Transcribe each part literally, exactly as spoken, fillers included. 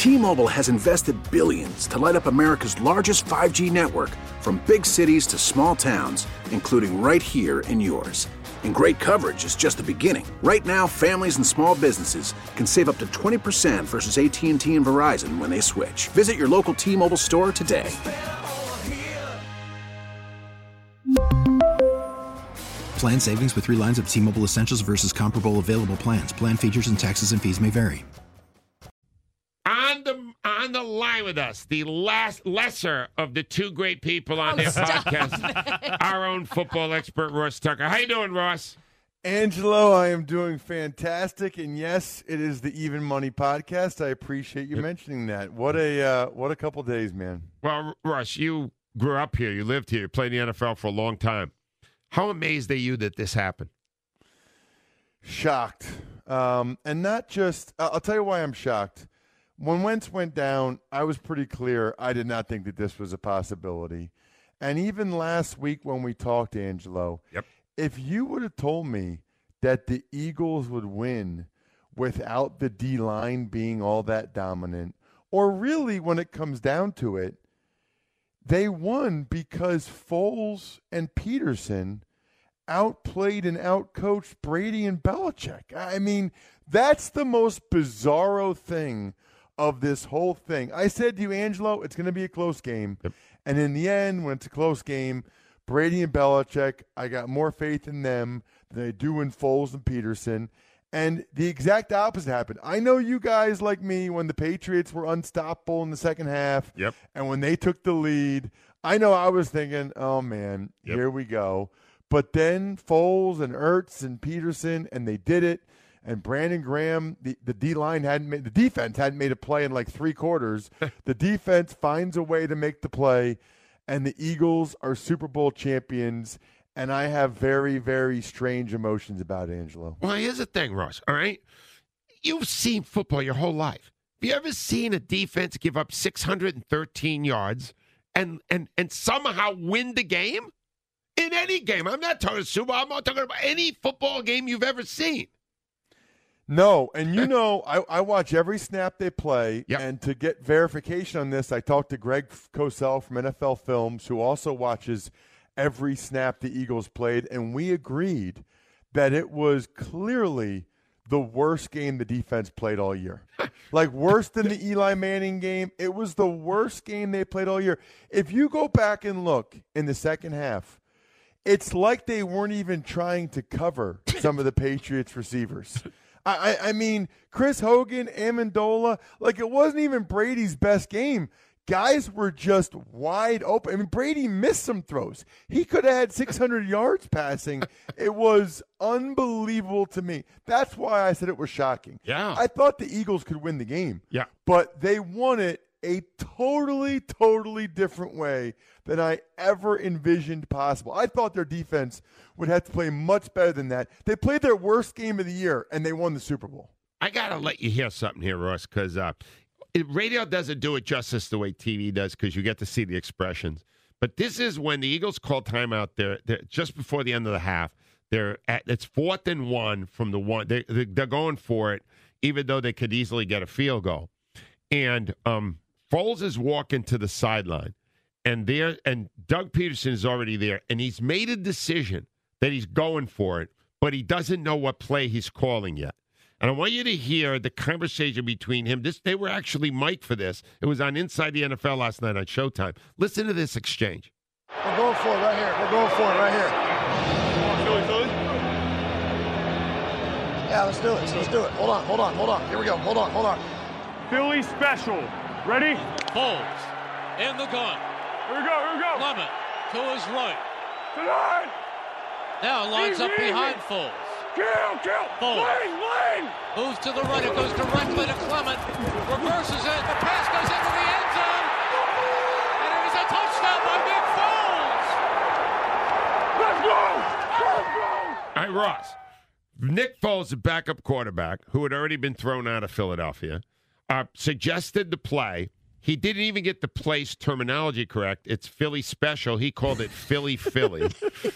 T-Mobile has invested billions to light up America's largest five G network, from big cities to small towns, including right here in yours. And great coverage is just the beginning. Right now, families and small businesses can save up to twenty percent versus A T and T and Verizon when they switch. Visit your local T-Mobile store today. Plan savings with three lines of T-Mobile Essentials versus comparable available plans. Plan features and taxes and fees may vary. On the on the line with us, the last lesser of the two great people on their podcast, our own football expert, Ross Tucker. How you doing, Ross? Angelo, I am doing fantastic, and yes, it is the Even Money podcast. I appreciate you yep. mentioning that. What a uh, what a couple days, man. Well, Ross, you grew up here, you lived here, you played in the N F L for a long time. How amazed are you that this happened? Shocked. Um, and not just – I'll tell you why I'm shocked. When Wentz went down, I was pretty clear I did not think that this was a possibility. And even last week when we talked, Angelo, yep. if you would have told me that the Eagles would win without the D-line being all that dominant, or really when it comes down to it, they won because Foles and Peterson outplayed and outcoached Brady and Belichick. I mean, that's the most bizarro thing of this whole thing. I said to you, Angelo, it's going to be a close game. Yep. And in the end, when it's a close game, Brady and Belichick, I got more faith in them than I do in Foles and Peterson. And the exact opposite happened. I know you guys like me, when the Patriots were unstoppable in the second half, yep. and when they took the lead, I know I was thinking, oh, man, yep. here we go. But then Foles and Ertz and Peterson, and they did it. And Brandon Graham, the, the D-line hadn't made, the defense hadn't made a play in like three quarters. The defense finds a way to make the play, and the Eagles are Super Bowl champions. And I have very, very strange emotions about it, Angelo. Well, here's the thing, Ross, all right? You've seen football your whole life. Have you ever seen a defense give up six hundred thirteen yards and, and, and somehow win the game? In any game. I'm not talking Super Bowl. I'm not talking about any football game you've ever seen. No, and you know, I, I watch every snap they play, yep. and to get verification on this, I talked to Greg Cosell from N F L Films, who also watches every snap the Eagles played, and we agreed that it was clearly the worst game the defense played all year. Like, worse than the Eli Manning game. It was the worst game they played all year. If you go back and look in the second half, it's like they weren't even trying to cover some of the Patriots receivers. I, I, I mean, Chris Hogan, Amendola, like it wasn't even Brady's best game. Guys were just wide open. I mean, Brady missed some throws. He could have had six hundred yards passing. It was unbelievable to me. That's why I said it was shocking. Yeah. I thought the Eagles could win the game. Yeah. But they won it a totally, totally different way than I ever envisioned possible. I thought their defense would have to play much better than that. They played their worst game of the year, and they won the Super Bowl. I got to let you hear something here, Ross, because uh, radio doesn't do it justice the way T V does, because you get to see the expressions. But this is when the Eagles call timeout there just before the end of the half. They're at, it's fourth and one from the one. They, they're going for it, even though they could easily get a field goal. And um, Foles is walking to the sideline, and there and Doug Peterson is already there, and he's made a decision that he's going for it, but he doesn't know what play he's calling yet. And I want you to hear the conversation between him. This they were actually mic'd for this. It was on Inside the N F L last night on Showtime. Listen to this exchange. We're going for it right here. We're going for it right here. Philly, Philly? Yeah, let's do it. Let's do it. Hold on, hold on, hold on. Here we go. Hold on, hold on. Philly special. Ready? Foles in the gun. Here we go, here we go. Clement to his right. Tonight. Now lines up behind Foles. Kill, kill. Foles. Lane, lane. Moves to the right. It goes directly to Clement. Reverses it. The pass goes into the end zone. And it is a touchdown by Nick Foles. Let's go. Let's go. All right, Ross. Nick Foles, the backup quarterback, who had already been thrown out of Philadelphia, uh, suggested the play. He didn't even get the place terminology correct. It's Philly special. He called it Philly Philly.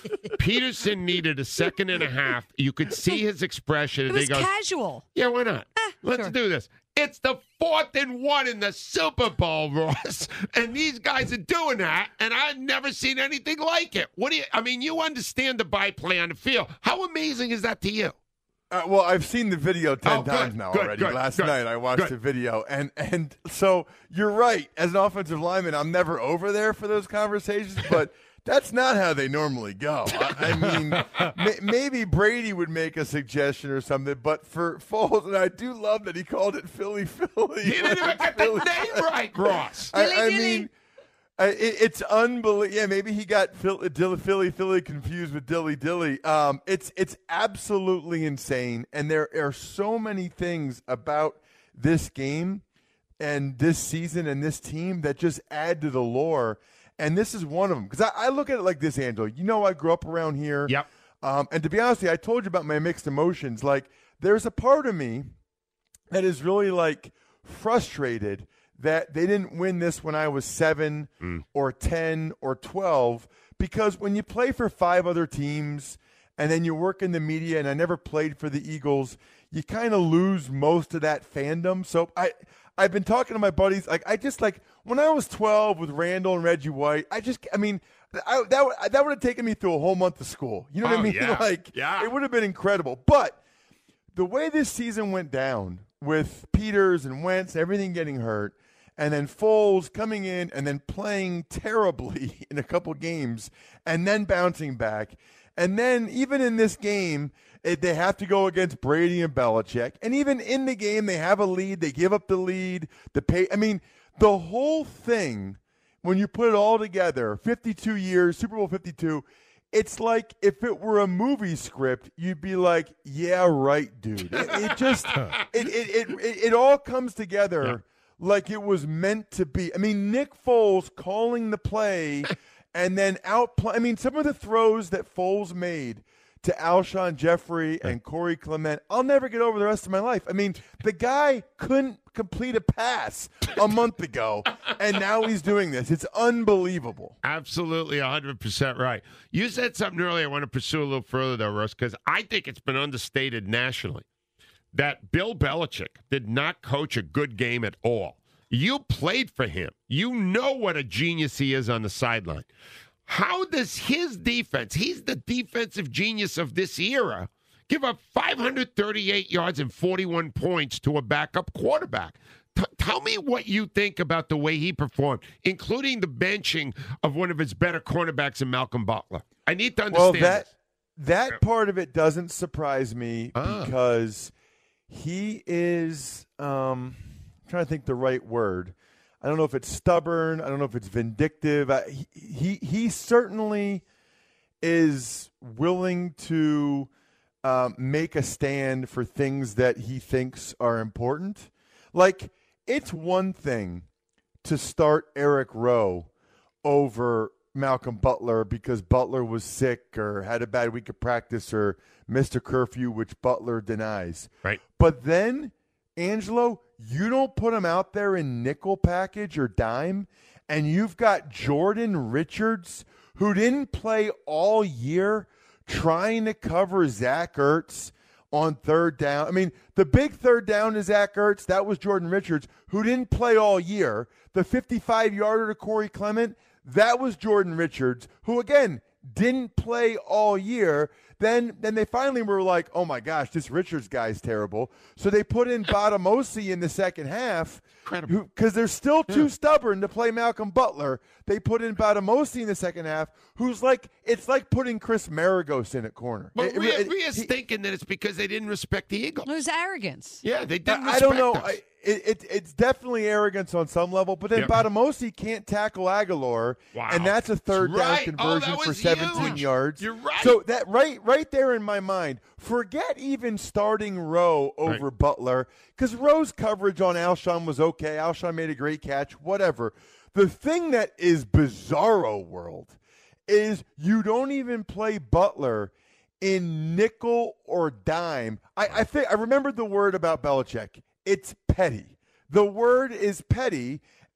Peterson needed a second and a half. You could see his expression. It and was they go, casual. yeah, why not? Eh, Let's sure. do this. It's the fourth and one in the Super Bowl, Ross. And these guys are doing that, and I've never seen anything like it. What do you, I mean, you understand the byplay on the field. How amazing is that to you? Uh, well, I've seen the video ten Oh, good, times now good, already. good, Last good, night I watched good. the video, and and so you're right. As an offensive lineman, I'm never over there for those conversations, but that's not how they normally go. I, I mean, may, maybe Brady would make a suggestion or something, but for Foles, and I do love that he called it Philly Philly. You didn't even get the name right, Ross. I, I Dilly, dilly. mean. I, it, it's unbelievable. Yeah, maybe he got Philly, Dilly, Philly, Philly confused with Dilly Dilly. Um, it's it's absolutely insane, and there are so many things about this game and this season and this team that just add to the lore. And this is one of them because I, I look at it like this, Angelo. You know, I grew up around here. Yep. Um, and to be honest with you, I told you about my mixed emotions. Like, there's a part of me that is really like frustrated that they didn't win this when I was seven mm. or ten or twelve, because when you play for five other teams and then you work in the media, and I never played for the Eagles, you kind of lose most of that fandom. So I, I've been talking to my buddies. Like, I just like when I was twelve with Randall and Reggie White, I just, I mean, I, that, that would have taken me through a whole month of school. You know what oh, I mean? Yeah. Like, yeah. It would have been incredible. But the way this season went down with Peters and Wentz, everything getting hurt, and then Foles coming in and then playing terribly in a couple games and then bouncing back. And then even in this game, it, they have to go against Brady and Belichick. And even in the game, they have a lead. They give up the lead. The pay. I mean, the whole thing, when you put it all together, fifty-two years, Super Bowl fifty-two, it's like if it were a movie script, you'd be like, yeah, right, dude. It, it just, it, it, it, it, it all comes together. Yeah. Like it was meant to be. I mean, Nick Foles calling the play and then outplay. I mean, some of the throws that Foles made to Alshon Jeffrey and Corey Clement, I'll never get over the rest of my life. I mean, the guy couldn't complete a pass a month ago, and now he's doing this. It's unbelievable. Absolutely, one hundred percent right. You said something earlier I want to pursue a little further, though, Russ, because I think it's been understated nationally that Bill Belichick did not coach a good game at all. You played for him. You know what a genius he is on the sideline. How does his defense, he's the defensive genius of this era, give up five hundred thirty-eight yards and forty-one points to a backup quarterback? T- tell me what you think about the way he performed, including the benching of one of his better cornerbacks in Malcolm Butler. I need to understand well, that, this. That part of it doesn't surprise me ah. because he is, um, I'm trying to think the right word. I don't know if it's stubborn. I don't know if it's vindictive. I, he, he he certainly is willing to um, make a stand for things that he thinks are important. Like, it's one thing to start Eric Rowe over Malcolm Butler because Butler was sick or had a bad week of practice or missed a curfew, which Butler denies. Right. But then, Angelo, you don't put him out there in nickel package or dime, and you've got Jordan Richards, who didn't play all year, trying to cover Zach Ertz on third down. I mean, the big third down to Zach Ertz, that was Jordan Richards, who didn't play all year. The fifty-five-yarder to Corey Clement, that was Jordan Richards, who, again, didn't play all year. Then then they finally were like, oh, my gosh, this Richards guy's terrible. So they put in Batamosi in the second half because they're still too yeah. stubborn to play Malcolm Butler. They put in Batamosi in the second half, who's like, it's like putting Chris Maragos in at corner. But it, Rhea, it, Rhea's he, thinking that it's because they didn't respect the Eagles. It was arrogance. Yeah, they didn't I, respect I don't know. us. I, it, it, it's definitely arrogance on some level, but then Yep. Batamosi can't tackle Aguilar, Wow. and that's a third That's down right. Oh, conversion that for was seventeen huge. yards. You're right. So that right, right there in my mind, forget even starting Rowe over Right. Butler, because Rowe's coverage on Alshon was okay. Alshon made a great catch, whatever. The thing that is bizarro world is you don't even play Butler in nickel or dime. I, I think I remembered the word about Belichick. It's petty. The word is petty,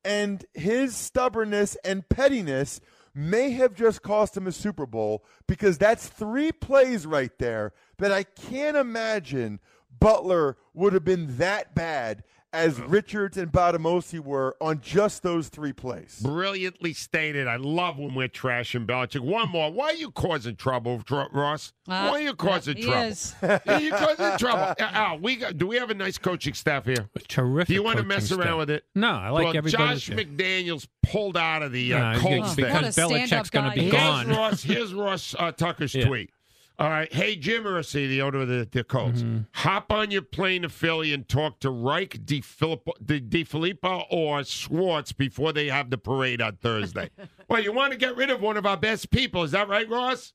And his stubbornness and pettiness may have just cost him a Super Bowl, because that's three plays right there that I can't imagine Butler would have been that bad as Richards and Botamosi were on just those three plays. Brilliantly stated. I love when we're trashing Belichick. One more. Why are you causing trouble, Tr- Ross? Uh, Why are you causing he trouble? is. Yeah, you causing trouble. Uh, Al, we got, do we have a nice coaching staff here? Terrific. Do you want to coaching mess around staff. with it? No, I like well, everybody. Josh McDaniels pulled out of the uh, No, Colts because thing. What a Belichick's stand-up going to be guy. gone. Here's Ross, here's Ross uh, Tucker's Yeah. tweet. All right. Hey, Jim Irsay, the owner of the, the Colts, Mm-hmm. hop on your plane to Philly and talk to Reich, DeFilippo, De, DeFilippo or Schwartz before they have the parade on Thursday. Well, you want to get rid of one of our best people. Is that right, Ross?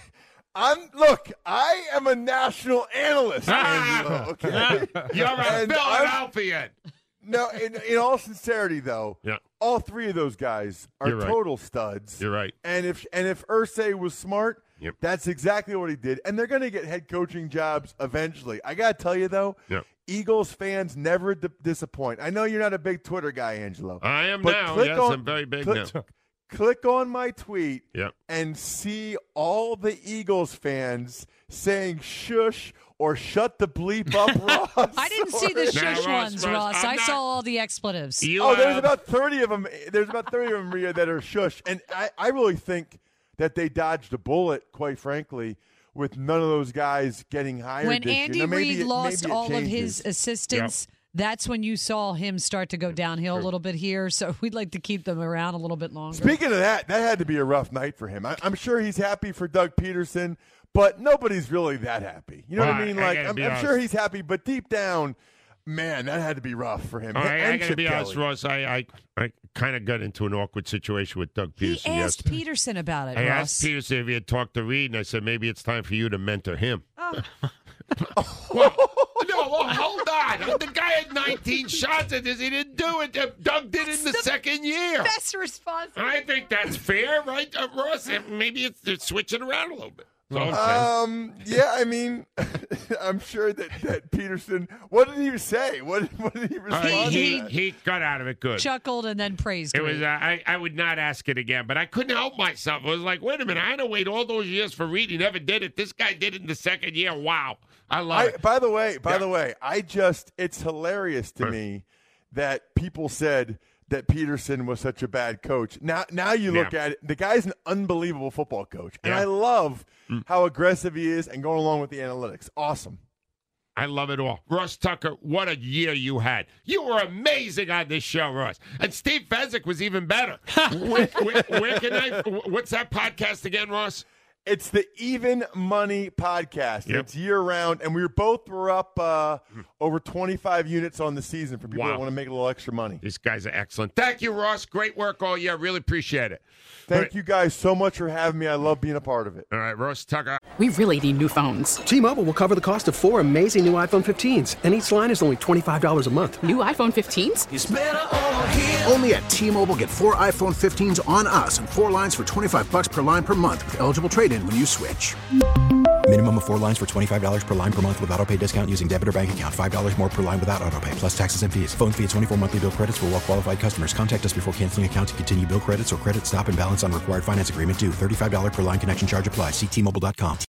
I'm look, I am a national analyst, Angelo, okay? You're a And I'm- Philadelphian. No, in, in all sincerity, though, Yeah. all three of those guys are You're right. total studs. You're right. And if and if Irsay was smart, Yep. that's exactly what he did. And they're going to get head coaching jobs eventually. I got to tell you, though, Yep. Eagles fans never d- disappoint. I know you're not a big Twitter guy, Angelo. I am but now. click Yes, on- I'm very big click, now. Click on my tweet Yep. and see all the Eagles fans saying shush or shut the bleep up, Ross. I didn't see the Or- Now, shush Ross, ones, Ross, Ross. I'm I not- saw all the expletives. You Oh, there's have- about thirty of them. There's about thirty of them Rhea, that are shush, and I, I really think that they dodged a bullet, quite frankly, with none of those guys getting hired. When this Andy year. Now, maybe Reid it- lost maybe it all of changes. his assistants, that's when you saw him start to go downhill a little bit here. So we'd like to keep them around a little bit longer. Speaking of that, that had to be a rough night for him. I, I'm sure he's happy for Doug Peterson, but nobody's really that happy. You know Well, what I mean? I- I Like, gotta I'm, be I'm sure honest. he's happy, but deep down, man, that had to be rough for him. All right, I and got to Chip be honest, Kelly. Ross. I, I, I kind of got into an awkward situation with Doug He Peterson asked yesterday. Peterson about it, I Ross. asked Peterson if he had talked to Reed, and I said maybe it's time for you to mentor him. Oh. Well, no, well, hold on. The guy had nineteen shots at this. He didn't do it. Doug did it in the, the second year. Best response. I think that's fair, right, uh, Ross? Maybe it's, it's switching around a little bit. That's all I'm saying. Um. Yeah. I mean, I'm sure that, that Peterson. What did he say? What What did he Uh, respond he, to? That? he got out of it good. Chuckled and then praised It was. Reid. Uh, I. I would not ask it again, but I couldn't help myself. It was like, wait a minute. I had to wait all those years for Reed. He never did it. This guy did it in the second year. Wow. I love I, it. by the way, by Yeah. the way, I just it's hilarious to Huh. me that people said that Peterson was such a bad coach. Now, now you look Yeah. at it. The guy's an unbelievable football coach, and Yeah. I love Mm. how aggressive he is and going along with the analytics. Awesome. I love it all. Russ Tucker, what a year you had. You were amazing on this show, Russ. And Steve Fezzik was even better. where, where, where can I? What's that podcast again, Ross? It's the Even Money Podcast. Yep. It's year round, and we were both were up uh, over twenty-five units on the season for people Wow. that want to make a little extra money. These guys are excellent. Thank you, Ross. Great work all year. Really appreciate it. Thank All right. you guys so much for having me. I love being a part of it. All right, Russ Tucker. We really need new phones. T-Mobile will cover the cost of four amazing new iPhone fifteens, and each line is only twenty-five dollars a month. New iPhone fifteens? Only at T-Mobile, get four iPhone fifteens on us and four lines for twenty-five bucks per line per month with eligible trade-in when you switch. Minimum of four lines for twenty-five dollars per line per month with autopay discount using debit or bank account. five dollars more per line without autopay, plus taxes and fees. Phone fee at twenty-four monthly bill credits for well-qualified customers. Contact us before canceling account to continue bill credits or credit stop and balance on required finance agreement due. thirty-five dollars per line connection charge applies. See T Mobile dot com.